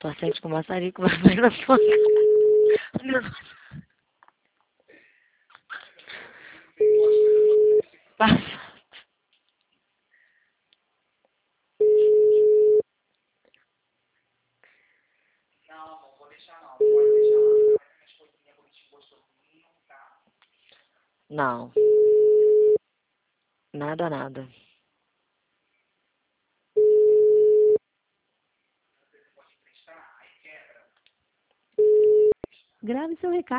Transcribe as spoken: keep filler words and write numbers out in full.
Só sente com maçarico, mas vai na sua cara. Passa. Não. Nada, nada. Grave seu recado.